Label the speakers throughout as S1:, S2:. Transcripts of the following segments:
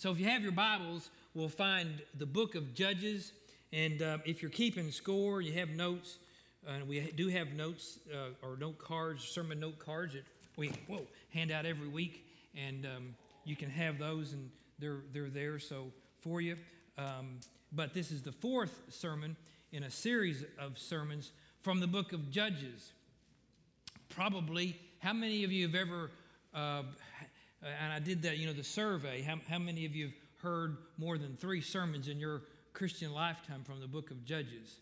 S1: So if you have your Bibles, we'll find the book of Judges. And if you're keeping score, you have notes. We do have notes or note cards, sermon note cards that we hand out every week. And you can have those, and they're there so for you. But this is the fourth sermon in a series of sermons from the book of Judges. Probably, how many of you have ever, and I did that, the survey, how many of you have heard more than 3 sermons in your Christian lifetime from the book of Judges?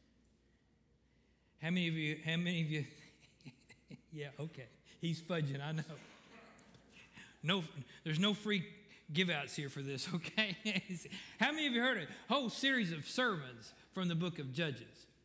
S1: How many of you, yeah, okay, he's fudging, I know. No, there's no free give-outs here for this, okay? How many of you heard a whole series of sermons from the book of Judges?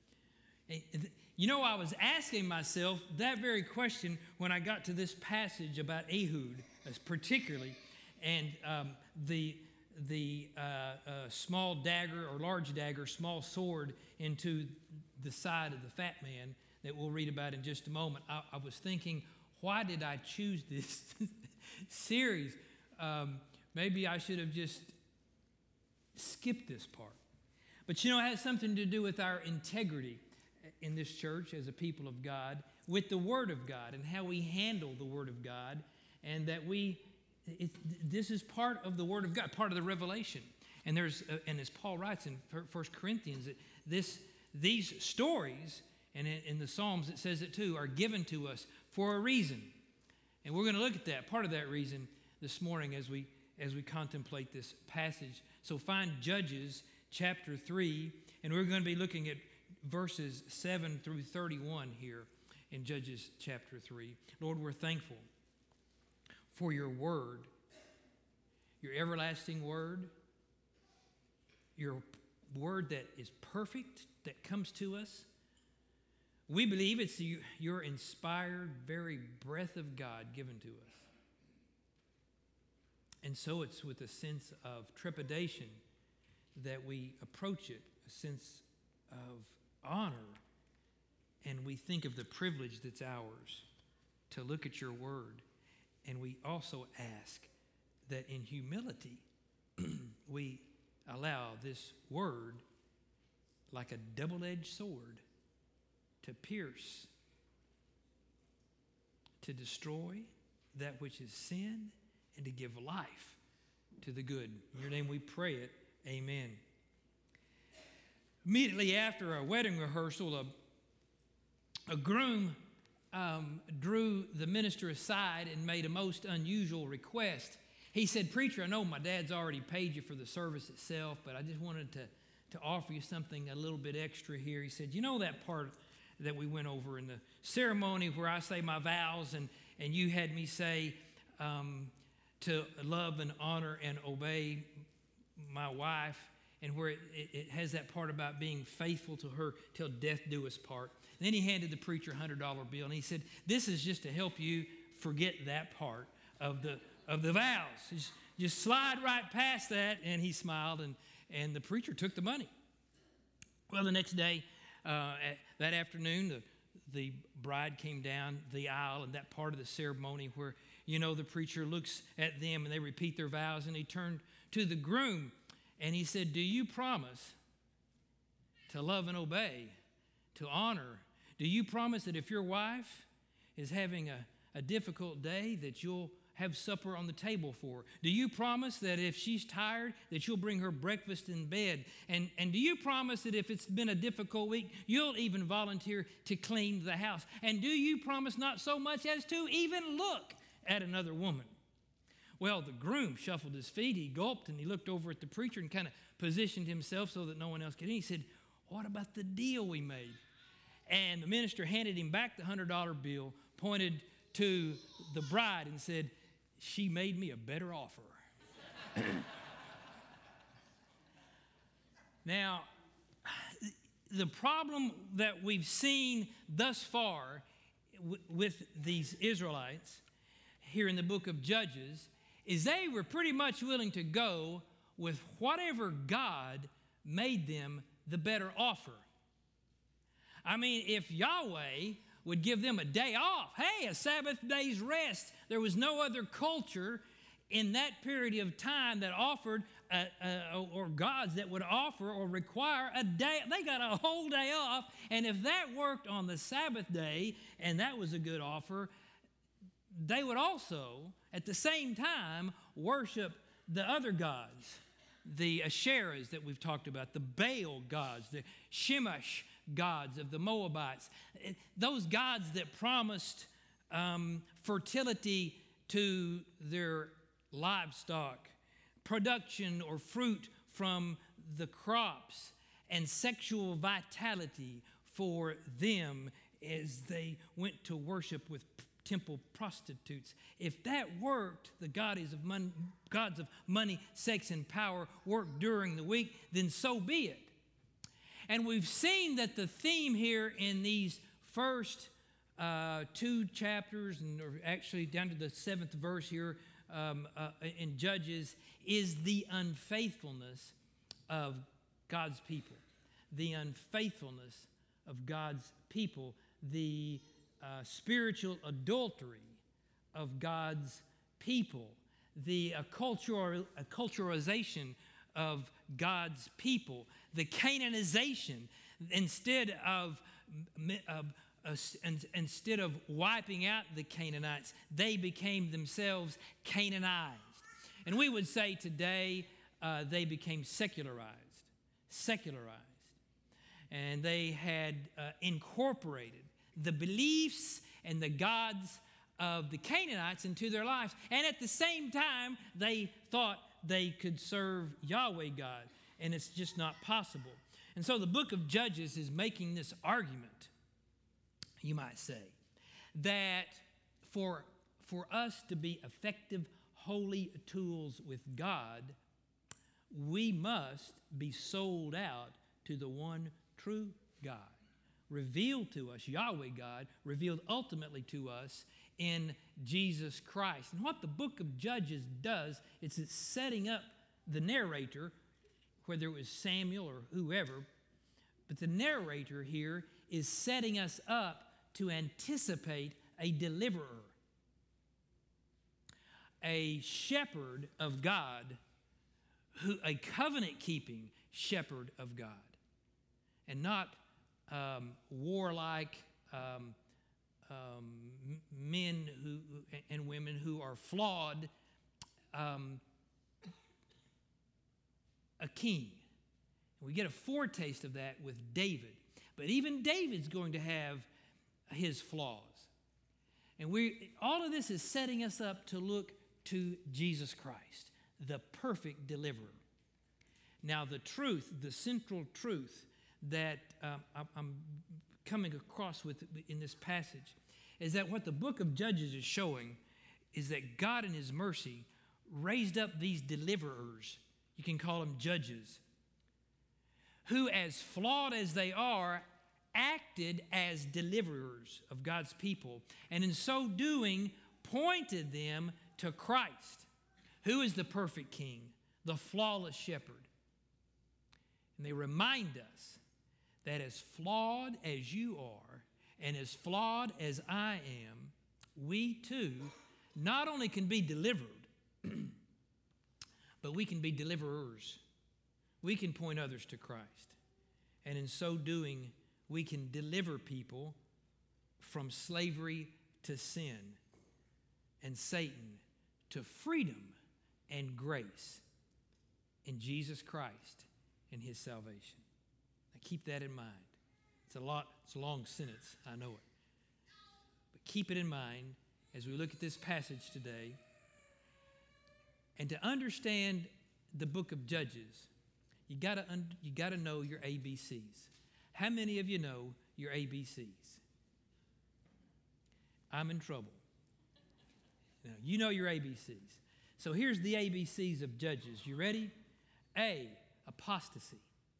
S1: I was asking myself that very question when I got to this passage about Ehud, particularly, and the small dagger or large dagger, small sword into the side of the fat man that we'll read about in just a moment. I was thinking, why did I choose this series? Maybe I should have just skipped this part. But it has something to do with our integrity in this church as a people of God, with the Word of God and how we handle the Word of God, and that this is part of the Word of God, part of the revelation. And and as Paul writes in 1 Corinthians, that these stories, and in the Psalms it says it too, are given to us for a reason. And we're going to look at that, part of that reason, this morning as we contemplate this passage. So find Judges chapter 3, and we're going to be looking at verses 7 through 31 here in Judges chapter 3. Lord, we're thankful for your word, your everlasting word, your word that is perfect, that comes to us. We believe it's your inspired, very breath of God given to us. And so it's with a sense of trepidation that we approach it, a sense of honor, and we think of the privilege that's ours to look at your word. And we also ask that in humility we allow this word, like a double-edged sword, to pierce, to destroy that which is sin, and to give life to the good. In your name we pray it. Amen. Immediately after a wedding rehearsal, a groom drew the minister aside and made a most unusual request. He said, "Preacher, I know my dad's already paid you for the service itself, but I just wanted to offer you something a little bit extra here." He said, that part that we went over in the ceremony where I say my vows and you had me say to love and honor and obey my wife, and where it has that part about being faithful to her till death do us part. And then he handed the preacher a $100 bill, and he said, "This is just to help you forget that part of the vows. Just slide right past that." And he smiled, and the preacher took the money. Well, the next day, that afternoon, the bride came down the aisle, and that part of the ceremony where, the preacher looks at them and they repeat their vows, and he turned to the groom and he said, "Do you promise to love and obey, to honor? Do you promise that if your wife is having a difficult day, that you'll have supper on the table for her? Do you promise that if she's tired, that you'll bring her breakfast in bed? And do you promise that if it's been a difficult week, you'll even volunteer to clean the house? And do you promise not so much as to even look at another woman?" Well, the groom shuffled his feet, he gulped, and he looked over at the preacher and kind of positioned himself so that no one else could. He said, "What about the deal we made?" And the minister handed him back the $100 bill, pointed to the bride and said, "She made me a better offer." Now, the problem that we've seen thus far with these Israelites here in the book of Judges is they were pretty much willing to go with whatever God made them the better offer. I mean, if Yahweh would give them a day off, hey, a Sabbath day's rest, there was no other culture in that period of time that offered, or gods that would offer or require a day. They got a whole day off. And if that worked on the Sabbath day, and that was a good offer, they would also, at the same time, worship the other gods, the Asherahs that we've talked about, the Baal gods, the Shemesh gods of the Moabites, those gods that promised fertility to their livestock, production or fruit from the crops, and sexual vitality for them as they went to worship with temple prostitutes. If that worked, the gods of money, sex, and power worked during the week, then so be it. And we've seen that the theme here in these first 2 chapters, and actually down to the 7th verse here in Judges, is the unfaithfulness of God's people. The unfaithfulness of God's people. The spiritual adultery of God's people. The acculturization of God's people. The Canaanization. Instead of wiping out the Canaanites, they became themselves Canaanized. And we would say today they became secularized. And they had incorporated the beliefs and the gods of the Canaanites into their lives. And at the same time, they thought they could serve Yahweh God. And it's just not possible. And so the book of Judges is making this argument, you might say, that for us to be effective, holy tools with God, we must be sold out to the one true God, revealed to us, Yahweh God, revealed ultimately to us in Jesus Christ. And what the book of Judges does is it's setting up the narrator, whether it was Samuel or whoever, but the narrator here is setting us up to anticipate a deliverer, a shepherd of God, a covenant-keeping shepherd of God, and not warlike men and women who are flawed, a king. We get a foretaste of that with David. But even David's going to have his flaws. And all of this is setting us up to look to Jesus Christ, the perfect deliverer. Now, the truth, the central truth that I'm coming across with in this passage is that what the book of Judges is showing is that God in his mercy raised up these deliverers, you can call them judges, who, as flawed as they are, acted as deliverers of God's people, and in so doing pointed them to Christ, who is the perfect king, the flawless shepherd. And they remind us that as flawed as you are and as flawed as I am, we too not only can be delivered, but we can be deliverers. We can point others to Christ. And in so doing, we can deliver people from slavery to sin and Satan to freedom and grace in Jesus Christ and his salvation. Now keep that in mind. It's a long sentence, I know it. But keep it in mind as we look at this passage today. And to understand the book of Judges, you got to know your ABCs. How many of you know your ABCs? I'm in trouble. Now, you know your ABCs. So here's the ABCs of Judges. You ready? A, apostasy.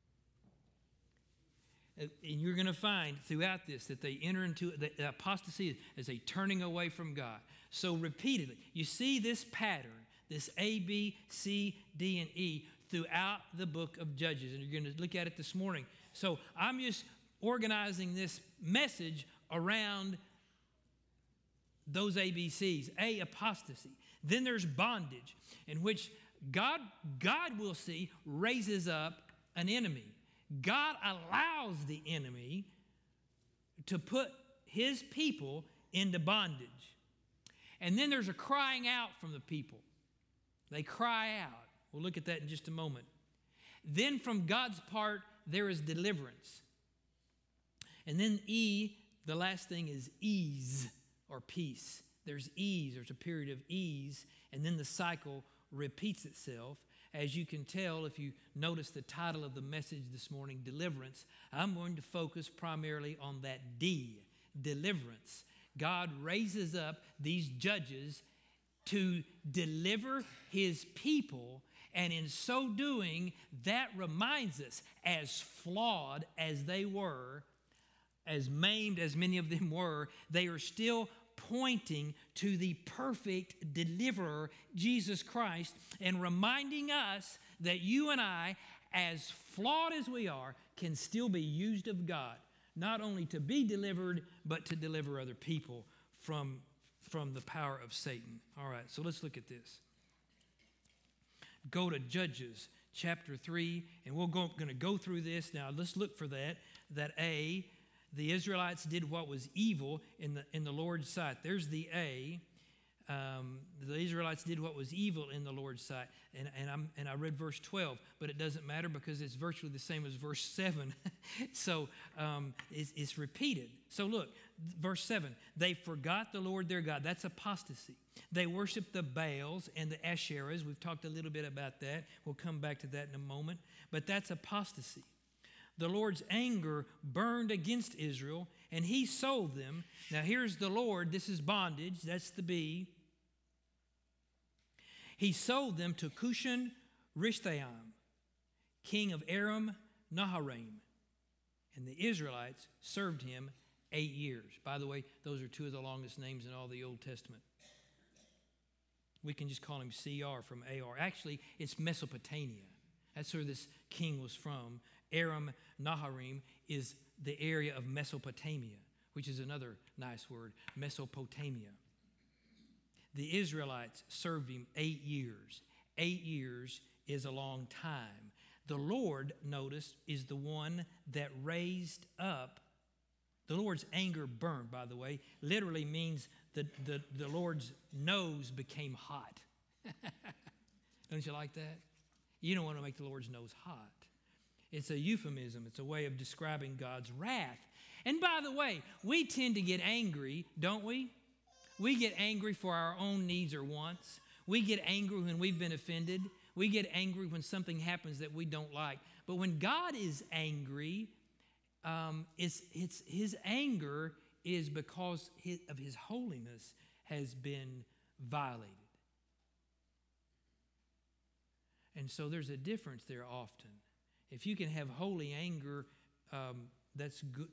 S1: And you're going to find throughout this that they enter into the apostasy as a turning away from God. So repeatedly, you see this pattern, this A, B, C, D, and E throughout the book of Judges. And you're going to look at it this morning. So I'm just organizing this message around those ABCs. A, apostasy. Then there's bondage, in which God will see, raises up an enemy. God allows the enemy to put his people into bondage. And then there's a crying out from the people. They cry out. We'll look at that in just a moment. Then from God's part, there is deliverance. And then E, the last thing is ease or peace. There's ease. There's a period of ease. And then the cycle repeats itself. As you can tell, if you notice the title of the message this morning, Deliverance, I'm going to focus primarily on that D, deliverance. God raises up these judges to deliver his people, and in so doing, that reminds us, as flawed as they were, as maimed as many of them were, they are still pointing to the perfect deliverer, Jesus Christ, and reminding us that you and I, as flawed as we are, can still be used of God, not only to be delivered, but to deliver other people from the power of Satan. All right, so let's look at this. Go to Judges chapter 3, and we're going to go through this. Now, let's look for that A, the Israelites did what was evil in the Lord's sight. There's the A. The Israelites did what was evil in the Lord's sight. And I read verse 12, but it doesn't matter because it's virtually the same as verse 7. So it's repeated. So look, verse 7, they forgot the Lord their God. That's apostasy. They worshiped the Baals and the Asherahs. We've talked a little bit about that. We'll come back to that in a moment. But that's apostasy. The Lord's anger burned against Israel, and he sold them. Now here's the Lord. This is bondage. That's the B. He sold them to Cushan Rishthaim, king of Aram Naharaim. And the Israelites served him 8 years. By the way, those are two of the longest names in all the Old Testament. We can just call him CR from AR. Actually, it's Mesopotamia. That's where this king was from. Aram Naharaim is the area of Mesopotamia, which is another nice word, Mesopotamia. The Israelites served him 8 years. 8 years is a long time. The Lord, notice, is the one that raised up. The Lord's anger burned, by the way, literally means the Lord's nose became hot. Don't you like that? You don't want to make the Lord's nose hot. It's a euphemism. It's a way of describing God's wrath. And by the way, we tend to get angry, don't we? We get angry for our own needs or wants. We get angry when we've been offended. We get angry when something happens that we don't like. But when God is angry, his anger is because of his holiness has been violated. And so there's a difference there often. If you can have holy anger, that's good.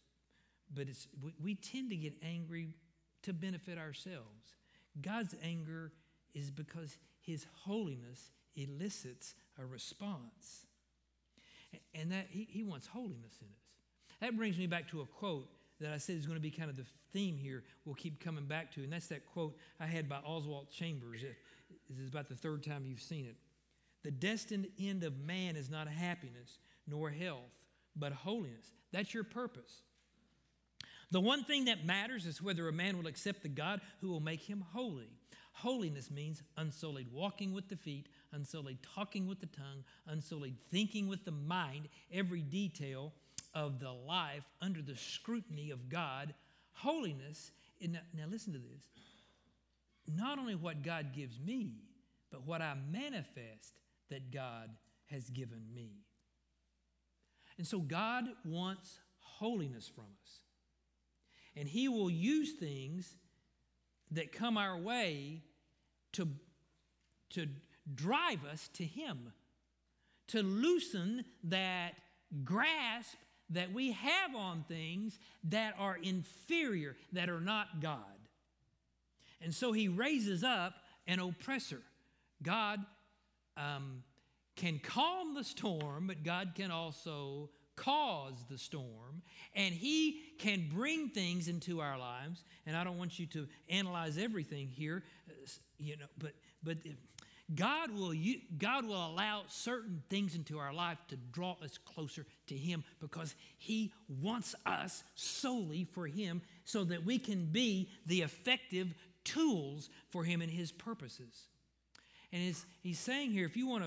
S1: We tend to get angry to benefit ourselves. God's anger is because his holiness elicits a response. And that he wants holiness in us. That brings me back to a quote that I said is going to be kind of the theme here we'll keep coming back to. And that's that quote I had by Oswald Chambers. This is about the third time you've seen it. The destined end of man is not happiness nor health, but holiness. That's your purpose. The one thing that matters is whether a man will accept the God who will make him holy. Holiness means unsullied walking with the feet, unsullied talking with the tongue, unsullied thinking with the mind, every detail of the life under the scrutiny of God. Holiness, now listen to this, not only what God gives me, but what I manifest that God has given me. And so God wants holiness from us. And he will use things that come our way to drive us to him, to loosen that grasp that we have on things that are inferior, that are not God. And so he raises up an oppressor. God can calm the storm, but God can also cause the storm, and He can bring things into our lives. And I don't want you to analyze everything here, but God will allow certain things into our life to draw us closer to Him, because He wants us solely for Him, so that we can be the effective tools for Him and His purposes. And He's saying here, if you want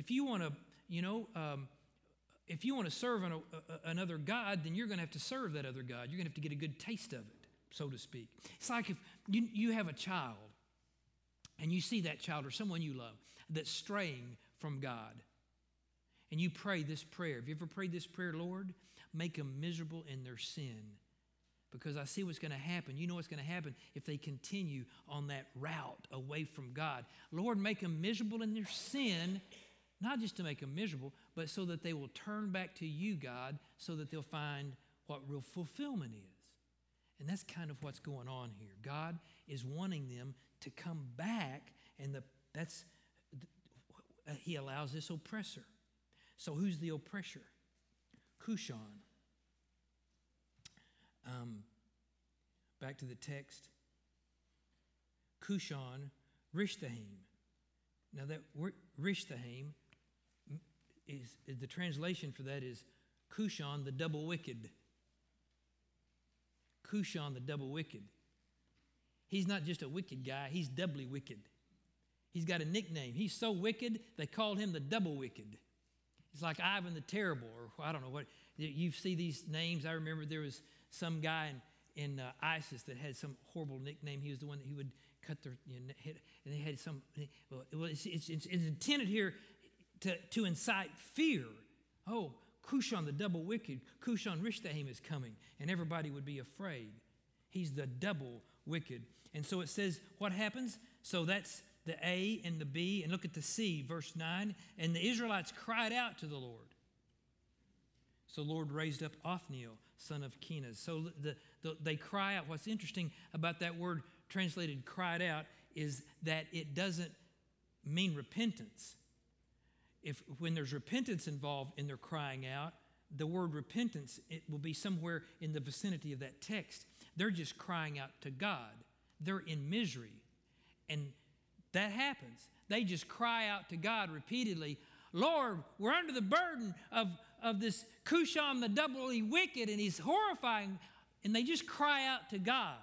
S1: to serve another God, then you're going to have to serve that other God. You're going to have to get a good taste of it, so to speak. It's like if you have a child, and you see that child or someone you love that's straying from God, and you pray this prayer. Have you ever prayed this prayer? Lord, make them miserable in their sin, because I see what's going to happen. You know what's going to happen if they continue on that route away from God. Lord, make them miserable in their sin, not just to make them miserable, but so that they will turn back to you, God, so that they'll find what real fulfillment is. And that's kind of what's going on here. God is wanting them to come back, and He allows this oppressor. So who's the oppressor? Cushan. Back to the text. Cushan Rishtahim. Now that word Rishtahim is the translation for that is Cushan the double wicked. Cushan the double wicked. He's not just a wicked guy, he's doubly wicked. He's got a nickname. He's so wicked, they called him the double wicked. It's like Ivan the Terrible, or I don't know what. You see these names. I remember there was some guy in ISIS that had some horrible nickname. He was the one that he would cut their head, and they had some. Well, it's intended here to incite fear. Oh, Cushan the double wicked, Cushan Rishtahim is coming, and everybody would be afraid. He's the double wicked. And so it says what happens? So that's the A and the B, and look at the C, verse 9. And the Israelites cried out to the Lord. So the Lord raised up Othniel, son of Kenaz. So they cry out. What's interesting about that word translated cried out is that it doesn't mean repentance. When there's repentance involved in their crying out, the word repentance, it will be somewhere in the vicinity of that text. They're just crying out to God. They're in misery. And that happens. They just cry out to God repeatedly, Lord, we're under the burden of this Cushan the doubly wicked, and he's horrifying. And they just cry out to God.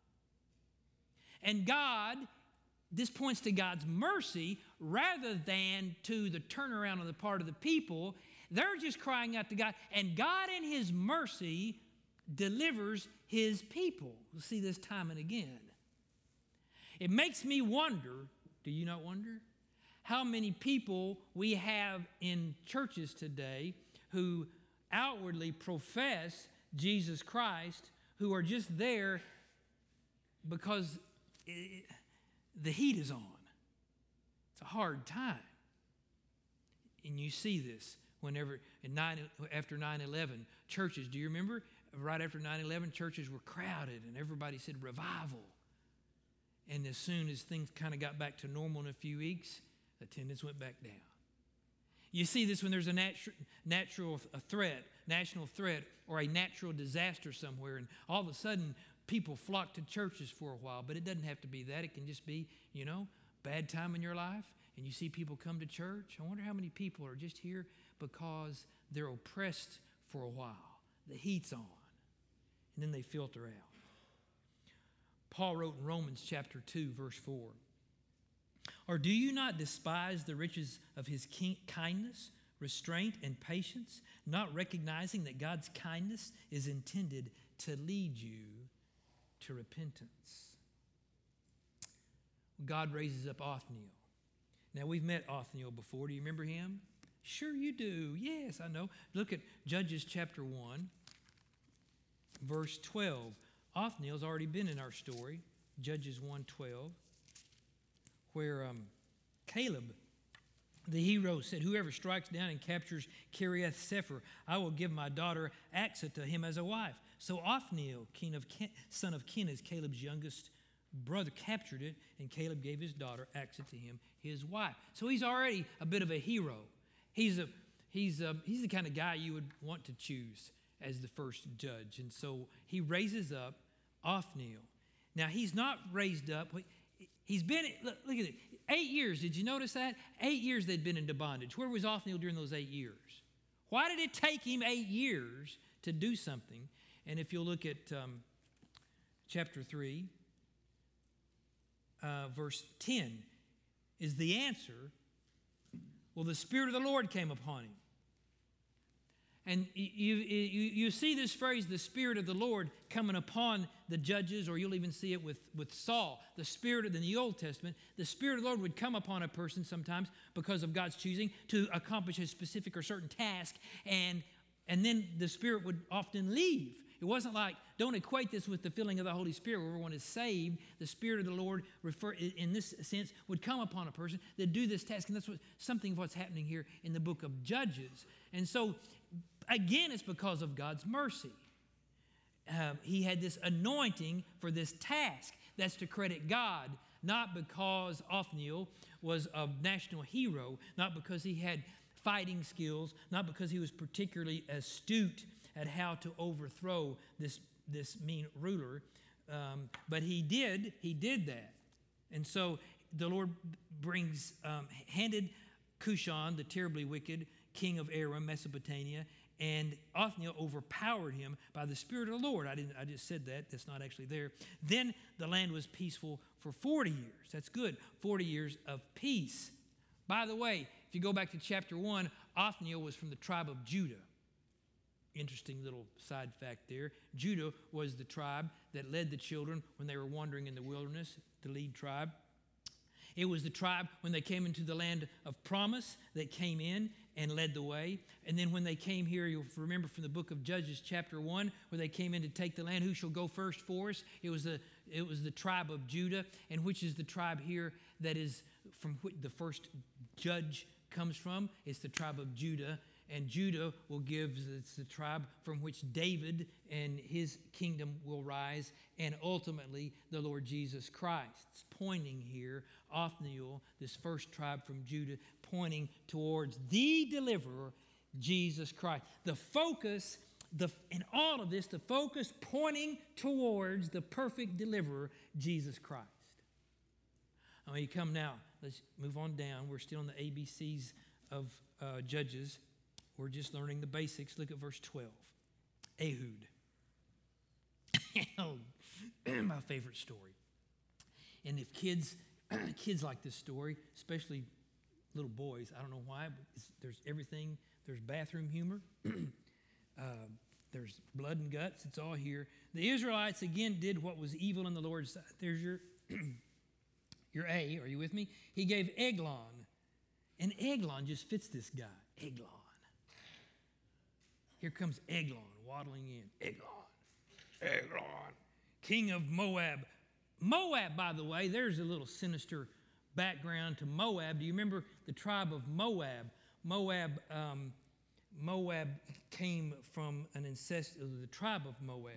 S1: And God, this points to God's mercy rather than to the turnaround on the part of the people. They're just crying out to God. And God in His mercy delivers His people. We'll see this time and again. It makes me wonder, do you not wonder, how many people we have in churches today who outwardly profess Jesus Christ, who are just there because the heat is on. It's a hard time. And you see this whenever, after 9/11, churches, do you remember? Right after 9/11, churches were crowded and everybody said revival. And as soon as things kind of got back to normal in a few weeks, attendance went back down. You see this when there's a national threat, or a natural disaster somewhere, and all of a sudden people flock to churches for a while. But it doesn't have to be that. It can just be, bad time in your life, and you see people come to church. I wonder how many people are just here because they're oppressed for a while. The heat's on, and then they filter out. Paul wrote in Romans chapter 2, verse 4, or do you not despise the riches of His kindness, restraint, and patience, not recognizing that God's kindness is intended to lead you to repentance? God raises up Othniel. Now, we've met Othniel before. Do you remember him? Sure you do. Yes, I know. Look at Judges chapter 1, verse 12. Othniel's already been in our story, Judges 1:12, where Caleb, the hero, said, whoever strikes down and captures Kiriath Sefer, I will give my daughter Aksa to him as a wife. So Othniel, son of Kenaz, Caleb's youngest brother, captured it, and Caleb gave his daughter Aksa to him, his wife. So he's already a bit of a hero. He's he's the kind of guy you would want to choose as the first judge. And so he raises up Othniel. Now, he's not raised up. He's been, look at it, 8 years. Did you notice that? 8 years they'd been into bondage. Where was Othniel during those 8 years? Why did it take him 8 years to do something? And if you'll look at chapter 3, verse 10, is the answer. Well, the Spirit of the Lord came upon him. And you see this phrase, the Spirit of the Lord, coming upon the judges, or you'll even see it with Saul. The Spirit in the Old Testament, the Spirit of the Lord would come upon a person sometimes because of God's choosing to accomplish a specific or certain task, and then the Spirit would often leave. It wasn't like, don't equate this with the filling of the Holy Spirit where everyone is saved. The Spirit of the Lord, in this sense, would come upon a person that do this task. And that's something of what's happening here in the book of Judges. And so, again, it's because of God's mercy. He had this anointing for this task. That's to credit God, not because Othniel was a national hero, not because he had fighting skills, not because he was particularly astute at how to overthrow this mean ruler, but he did that. And so the Lord handed Cushan, the terribly wicked king of Aram, Mesopotamia, and Othniel overpowered him by the Spirit of the Lord. I just said that. That's not actually there. Then the land was peaceful for 40 years. That's good. 40 years of peace. By the way, if you go back to chapter 1, Othniel was from the tribe of Judah. Interesting little side fact there. Judah was the tribe that led the children when they were wandering in the wilderness, the lead tribe. It was the tribe when they came into the land of promise that came in and led the way. And then when they came here, you'll remember from the book of Judges chapter 1, where they came in to take the land, who shall go first for us? It was the tribe of Judah, and which is the tribe here that is from which the first judge comes from. It's the tribe of Judah. And Judah it's the tribe from which David and his kingdom will rise, and ultimately the Lord Jesus Christ. It's pointing here, Othniel, this first tribe from Judah, pointing towards the deliverer, Jesus Christ. The focus, in all of this, the focus pointing towards the perfect deliverer, Jesus Christ. I mean, you come now. Let's move on down. We're still in the ABCs of Judges. We're just learning the basics. Look at verse 12. Ehud. My favorite story. And if kids like this story, especially little boys, I don't know why, but there's everything. There's bathroom humor. There's blood and guts. It's all here. The Israelites, again, did what was evil in the Lord's sight. There's your A. Are you with me? He gave Eglon. And Eglon just fits this guy. Eglon. Here comes Eglon waddling in. Eglon. King of Moab. Moab, by the way, there's a little sinister background to Moab. Do you remember the tribe of Moab? Moab came from the tribe of Moab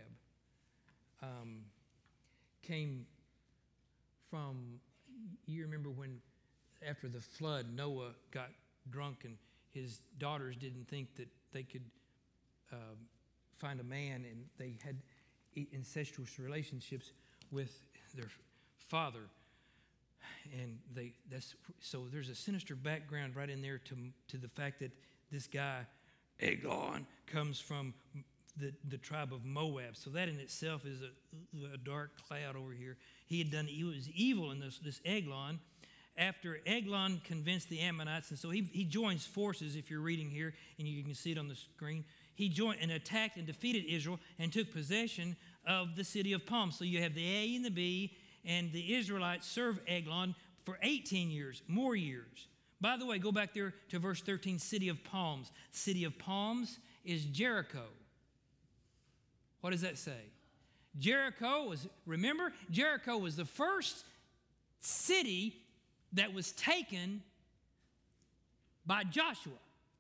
S1: came from, you remember when after the flood, Noah got drunk and his daughters didn't think that they could find a man, and they had incestuous relationships with their father, and so there's a sinister background right in there to the fact that this guy Eglon comes from the tribe of Moab. So that in itself is a dark cloud over here. He was evil in this Eglon. After Eglon convinced the Ammonites, and so he joins forces, if you're reading here, and you can see it on the screen. He joined and attacked and defeated Israel and took possession of the city of palms. So you have the A and the B, and the Israelites served Eglon for 18 years, more years. By the way, go back there to verse 13, city of palms. City of palms is Jericho. What does that say? Jericho was the first city that was taken by Joshua.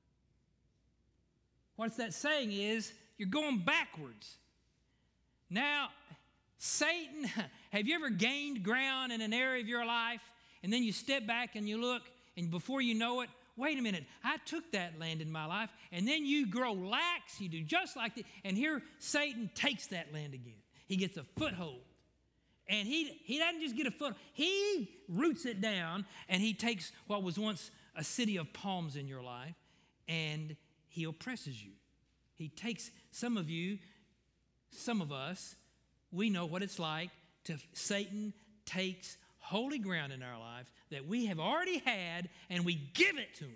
S1: What's that saying is you're going backwards. Now, Satan, have you ever gained ground in an area of your life, and then you step back and you look, and before you know it, wait a minute, I took that land in my life, and then you grow lax, you do just like that, and here Satan takes that land again. He gets a foothold. And he doesn't just get a foothold, he roots it down, and he takes what was once a city of palms in your life, and he oppresses you. He takes some of you, some of us, we know what it's like to Satan takes holy ground in our life that we have already had, and we give it to him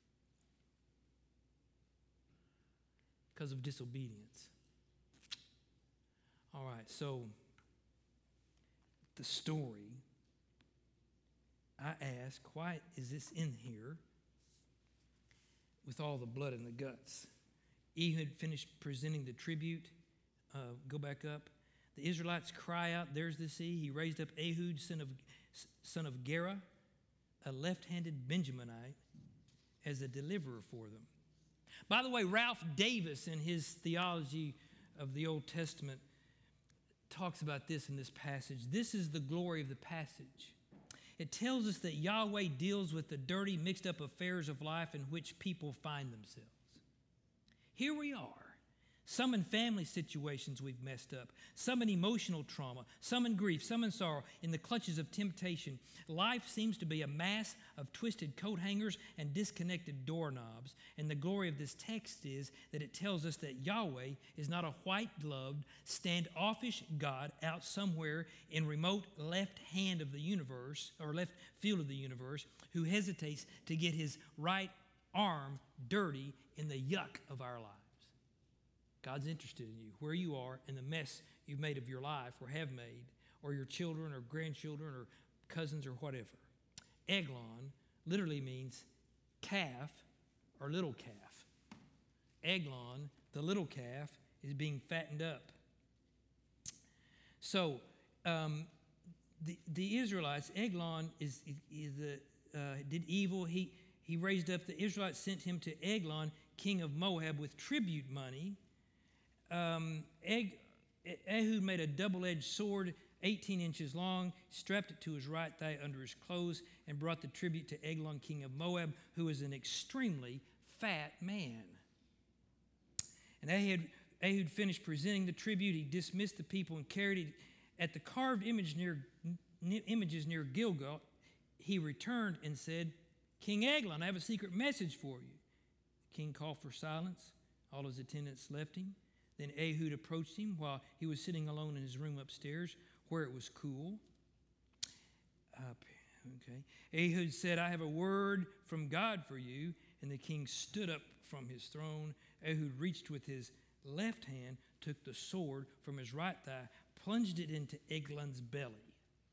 S1: because of disobedience. All right, so the story, I ask, why is this in here with all the blood and the guts? Ehud finished presenting the tribute. Go back up. The Israelites cry out, there's the sea. He raised up Ehud, son of Gera, a left-handed Benjaminite, as a deliverer for them. By the way, Ralph Davis, in his theology of the Old Testament, talks about this in this passage. This is the glory of the passage. It tells us that Yahweh deals with the dirty, mixed-up affairs of life in which people find themselves. Here we are. Some in family situations we've messed up, some in emotional trauma, some in grief, some in sorrow, in the clutches of temptation. Life seems to be a mass of twisted coat hangers and disconnected doorknobs. And the glory of this text is that it tells us that Yahweh is not a white-gloved, standoffish God out somewhere in remote left hand of the universe, or left field of the universe, who hesitates to get his right arm dirty in the yuck of our lives. God's interested in you, where you are, and the mess you've made of your life or have made, or your children or grandchildren or cousins or whatever. Eglon literally means calf or little calf. Eglon, the little calf, is being fattened up. So the Israelites, Eglon did evil. He raised up, the Israelites sent him to Eglon, king of Moab, with tribute money. Ehud made a double-edged sword 18 inches long, strapped it to his right thigh under his clothes, and brought the tribute to Eglon, king of Moab, who was an extremely fat man. And Ehud finished presenting the tribute. He dismissed the people and carried it at the carved images near Gilgal. He returned and said, King Eglon, I have a secret message for you. The king called for silence. All his attendants left him. Then Ehud approached him while he was sitting alone in his room upstairs where it was cool. Ehud said, I have a word from God for you. And the king stood up from his throne. Ehud reached with his left hand, took the sword from his right thigh, plunged it into Eglon's belly.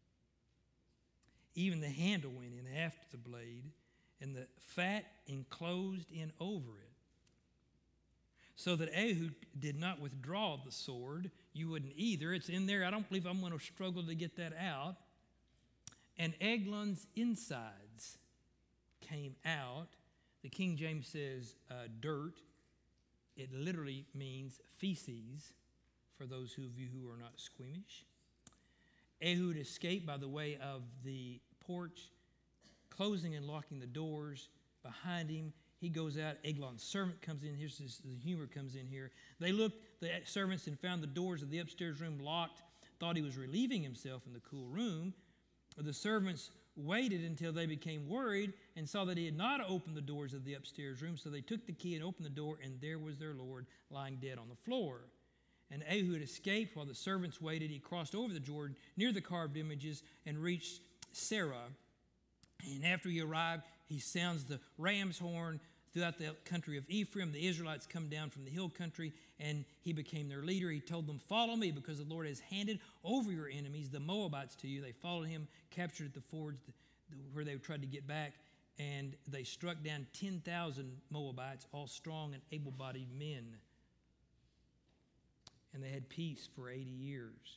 S1: Even the handle went in after the blade, and the fat enclosed in over it. So that Ehud did not withdraw the sword. You wouldn't either. It's in there. I don't believe I'm going to struggle to get that out. And Eglon's insides came out. The King James says dirt. It literally means feces, for those of you who are not squeamish. Ehud escaped by the way of the porch, closing and locking the doors behind him. He goes out. Eglon's servant comes in. Here's the humor comes in here. They looked, the servants, and found the doors of the upstairs room locked, thought he was relieving himself in the cool room. The servants waited until they became worried and saw that he had not opened the doors of the upstairs room. So they took the key and opened the door, and there was their Lord lying dead on the floor. And Ehud escaped while the servants waited. He crossed over the Jordan near the carved images and reached Sarah. And after he arrived, he sounds the ram's horn throughout the country of Ephraim. The Israelites come down from the hill country, and he became their leader. He told them, follow me, because the Lord has handed over your enemies, the Moabites, to you. They followed him, captured at the fords where they tried to get back, and they struck down 10,000 Moabites, all strong and able-bodied men. And they had peace for 80 years.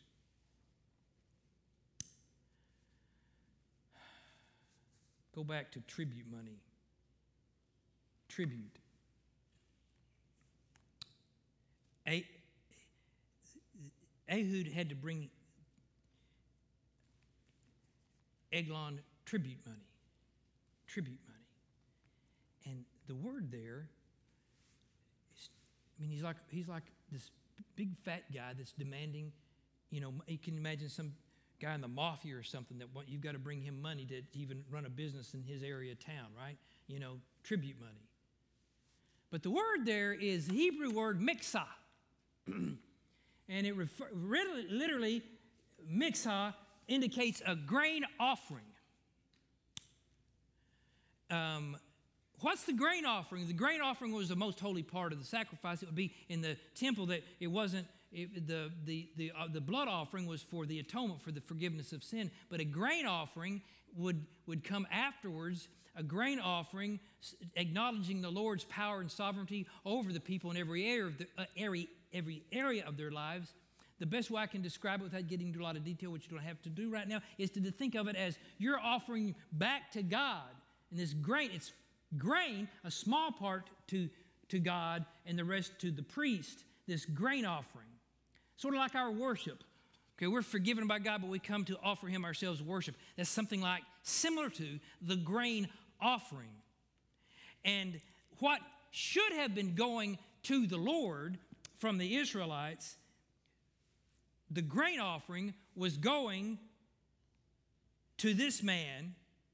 S1: Go back to tribute money. Tribute. Ehud had to bring Eglon tribute money. Tribute money. And the word there is, I mean, he's like this big fat guy that's demanding, you can imagine some guy in the mafia or something that you've got to bring him money to even run a business in his area of town, right? Tribute money. But the word there is the Hebrew word mixah. And it literally, mixah indicates a grain offering. What's the grain offering? The grain offering was the most holy part of the sacrifice. It would be in the temple that it wasn't, the blood offering was for the atonement, for the forgiveness of sin. But a grain offering would come afterwards, a grain offering acknowledging the Lord's power and sovereignty over the people in every area of their lives. The best way I can describe it without getting into a lot of detail, which you don't have to do right now, is to think of it as you're offering back to God. And this grain, it's grain, a small part to God and the rest to the priest, this grain offering. Sort of like our worship. Okay, we're forgiven by God, but we come to offer him ourselves worship. That's something like similar to the grain offering. And what should have been going to the Lord from the Israelites, the grain offering was going to this man,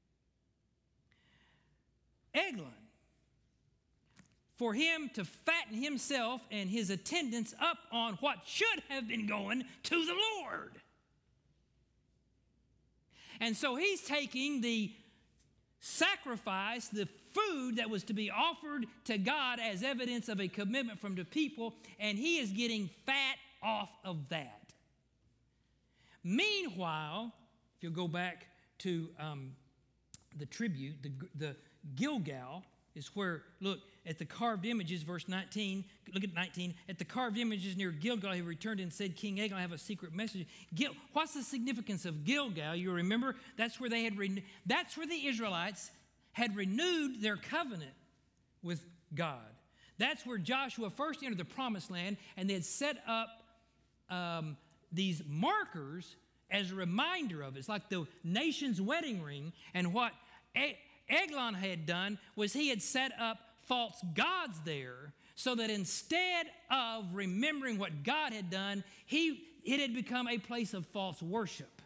S1: Eglon, for him to fatten himself and his attendants up on what should have been going to the Lord. And so he's taking the sacrifice, the food that was to be offered to God as evidence of a commitment from the people, and he is getting fat off of that. Meanwhile, if you'll go back to the tribute, the Gilgal is where, look, at the carved images, verse 19, look at 19. At the carved images near Gilgal, he returned and said, King Eglon, I have a secret message. What's the significance of Gilgal? You remember, that's where that's where the Israelites had renewed their covenant with God. That's where Joshua first entered the promised land, and they had set up these markers as a reminder of it. It's like the nation's wedding ring. And what Eglon had done was he had set up false gods there, so that instead of remembering what God had done, it had become a place of false worship.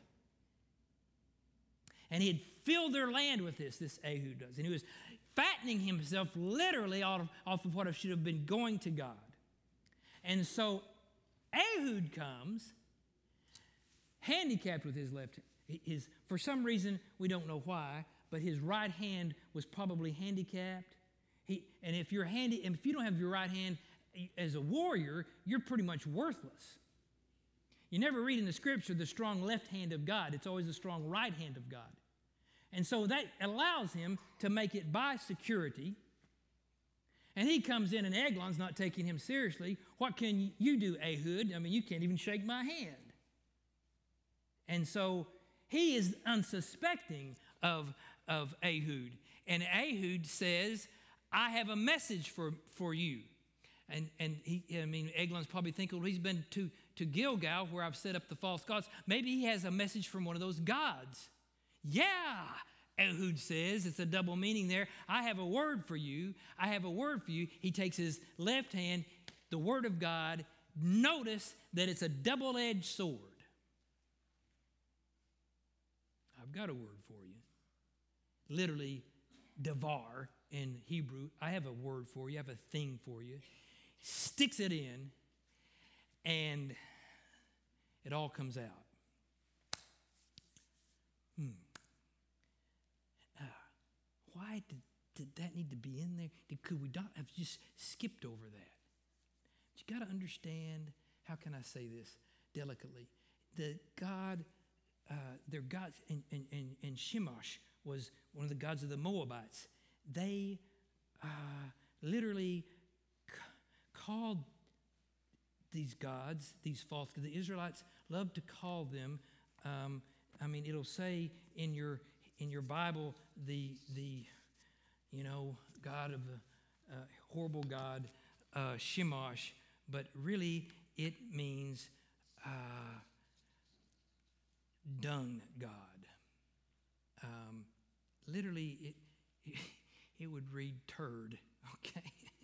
S1: And he had filled their land with this Ehud does. And he was fattening himself literally off of what should have been going to God. And so Ehud comes, handicapped with his left, for some reason, we don't know why, but his right hand was probably handicapped. And if you don't have your right hand as a warrior, you're pretty much worthless. You never read in the scripture the strong left hand of God. It's always the strong right hand of God. And so that allows him to make it by security. And he comes in, and Eglon's not taking him seriously. What can you do, Ehud? I mean, you can't even shake my hand. And so he is unsuspecting of Ehud. And Ehud says, I have a message for you. And Eglon's probably thinking, well, he's been to Gilgal where I've set up the false gods. Maybe he has a message from one of those gods. Yeah, Ehud says, it's a double meaning there. I have a word for you. I have a word for you. He takes his left hand, the word of God. Notice that it's a double-edged sword. I've got a word for you. Literally, davar in Hebrew. I have a word for you. I have a thing for you. Sticks it in, and it all comes out. Why did that need to be in there? Could we not have just skipped over that? But you got to understand, how can I say this delicately? Their gods, and Chemosh was one of the gods of the Moabites. They literally called these gods, these false gods. The Israelites loved to call them. It'll say in your Bible the God of the horrible God, Chemosh, but really it means dung God. Literally, it would read turd, okay?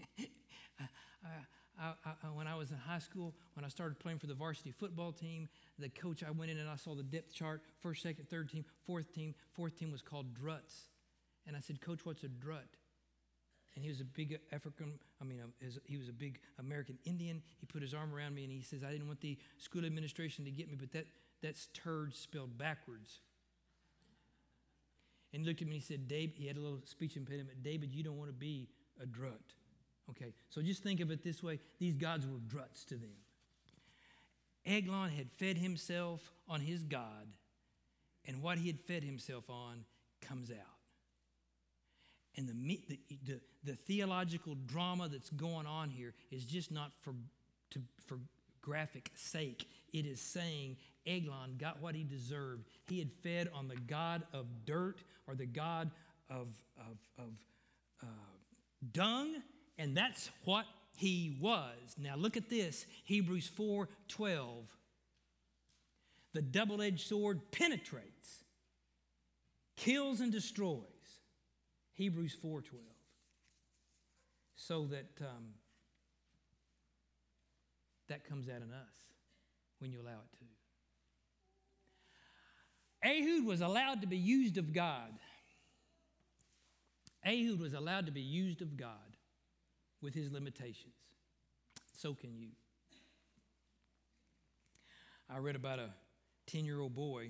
S1: When I was in high school, when I started playing for the varsity football team, the coach, I went in and I saw the depth chart, first, second, third team, fourth team. Fourth team was called druts. And I said, Coach, what's a drut? And he was a big he was a big American Indian. He put his arm around me and he says, I didn't want the school administration to get me, but that's turd spelled backwards. And he looked at me and he said, Dave, he had a little speech impediment, David, you don't want to be a drut. Okay, so just think of it this way. These gods were druts to them. Eglon had fed himself on his God, and what he had fed himself on comes out. And the theological drama that's going on here is just not for graphic sake. It is saying Eglon got what he deserved. He had fed on the god of dirt or the god of dung, and that's what he was. Now look at this, Hebrews 4:12. The double-edged sword penetrates, kills and destroys. Hebrews 4:12. So that that comes out in us when you allow it to. Ehud was allowed to be used of God. Ehud was allowed to be used of God with his limitations. So can you. I read about a 10-year-old boy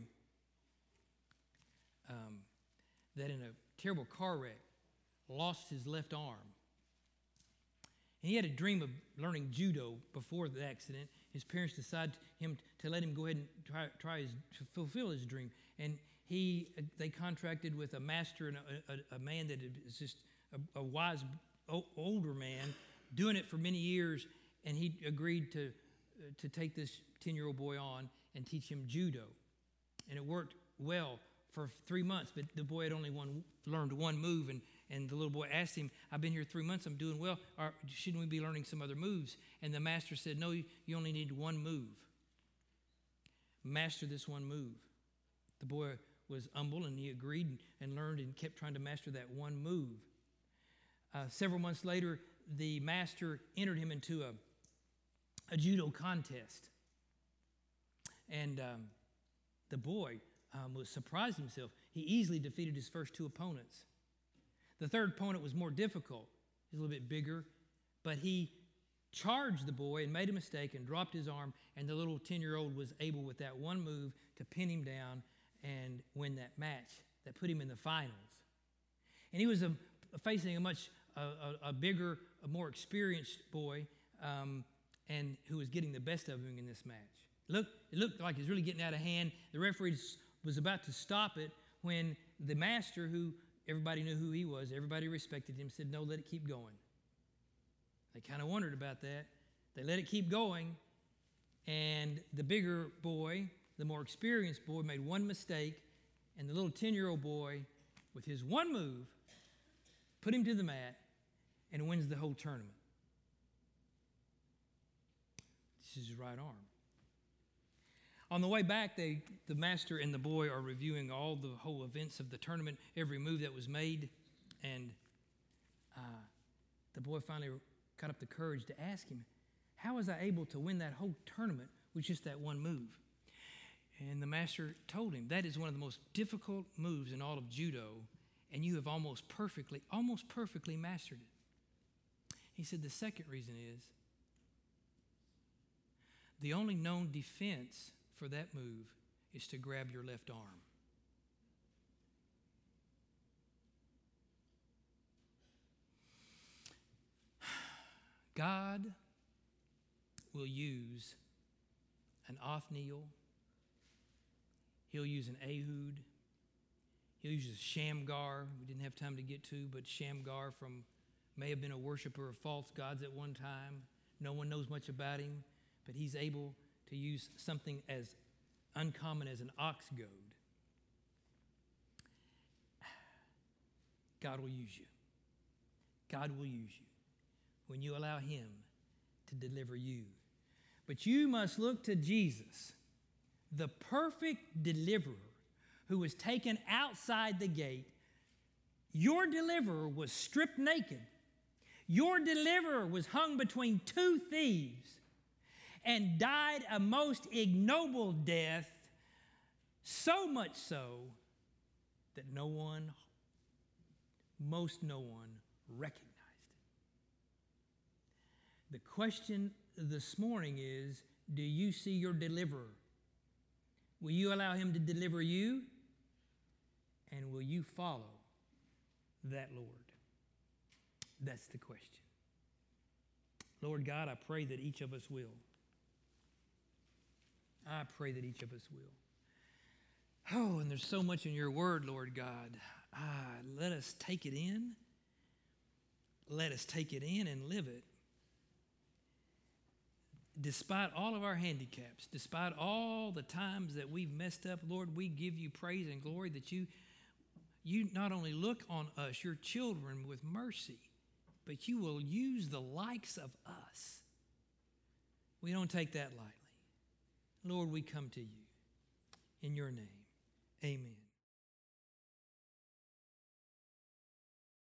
S1: that in a terrible car wreck lost his left arm. And he had a dream of learning judo before the accident. His parents decided to let him go ahead and try to fulfill his dream. And they contracted with a master and a man that is just a wise older man, doing it for many years, and he agreed to take this 10-year-old boy on and teach him judo. And it worked well for 3 months, but the boy had only learned one move, and the little boy asked him, I've been here 3 months, I'm doing well, shouldn't we be learning some other moves? And the master said, no, you only need one move. Master this one move. The boy was humble, and he agreed and learned and kept trying to master that one move. Several months later, the master entered him into a judo contest. And the boy was surprised himself. He easily defeated his first two opponents. The third opponent was more difficult. He's a little bit bigger, but he charged the boy and made a mistake and dropped his arm, and the little 10-year-old was able with that one move to pin him down and win that match that put him in the finals. And he was facing a much bigger, a more experienced boy, and who was getting the best of him in this match. It looked like it was really getting out of hand. The referee was about to stop it when the master, who everybody knew who he was, everybody respected him, said, no, let it keep going. They kind of wondered about that. They let it keep going, and the bigger boy, the more experienced boy, made one mistake, and the little 10-year-old boy, with his one move, put him to the mat and wins the whole tournament. This is his right arm. On the way back, the master and the boy are reviewing all the whole events of the tournament, every move that was made, and the boy finally got up the courage to ask him, how was I able to win that whole tournament with just that one move? And the master told him, that is one of the most difficult moves in all of judo, and you have almost perfectly mastered it. He said, the second reason is, the only known defense for that move is to grab your left arm. God will use an Othniel. He'll use an Ehud. He'll use a Shamgar. We didn't have time to get to, but Shamgar may have been a worshiper of false gods at one time. No one knows much about him, but he's able to use something as uncommon as an ox goad. God will use you. God will use you when you allow him to deliver you. But you must look to Jesus, the perfect deliverer, who was taken outside the gate, Your deliverer was stripped naked. Your deliverer was hung between two thieves and died a most ignoble death, so much so that no one recognized it. The question this morning is, do you see your deliverer? Will you allow him to deliver you? And will you follow that Lord? That's the question. Lord God, I pray that each of us will. I pray that each of us will. Oh, and there's so much in your word, Lord God. Let us take it in. Let us take it in and live it. Despite all of our handicaps, despite all the times that we've messed up, Lord, we give you praise and glory that you not only look on us, your children, with mercy, but you will use the likes of us. We don't take that lightly. Lord, we come to you in your name. Amen.